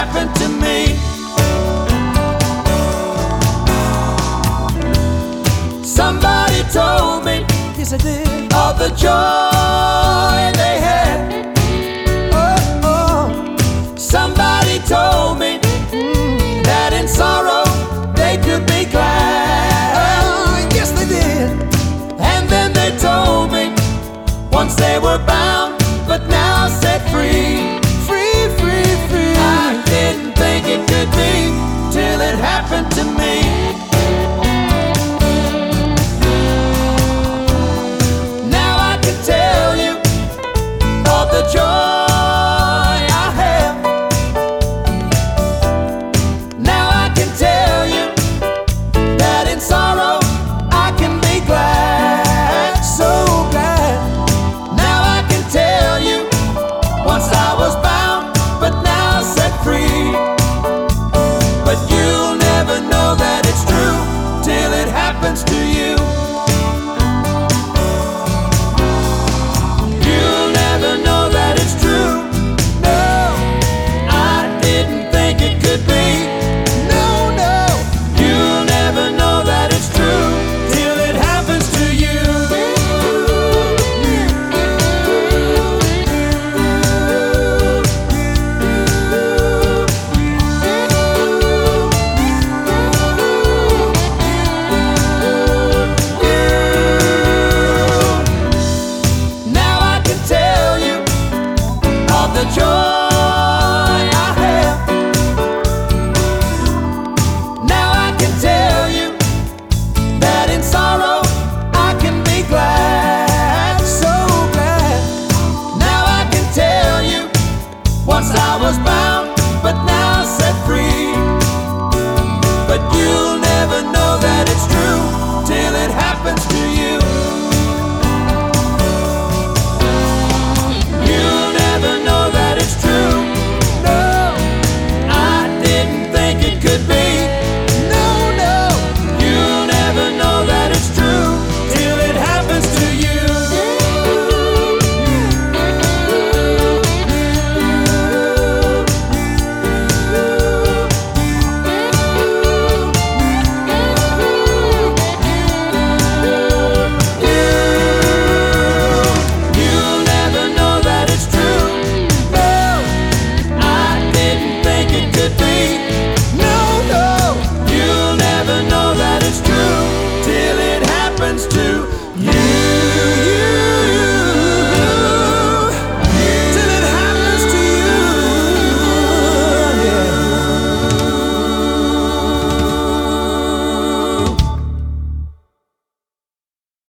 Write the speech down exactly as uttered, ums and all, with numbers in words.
happened to me. Somebody told me, Yes, I did. of the joy they had. Oh, oh. Somebody told me that in sorrow they could be glad. Oh, yes, they did. And then they told me once they were bound, but now set free. Free, free, free. I didn't think it could be till it happened to me. Now I can tell you of the joy I have. Now I can tell you that in sorrow I can be glad, so glad. Now I can tell you once I was bound, but now set free. But you'll never know that it's true till it happens to you. You'll never know that it's true. No, I didn't think it could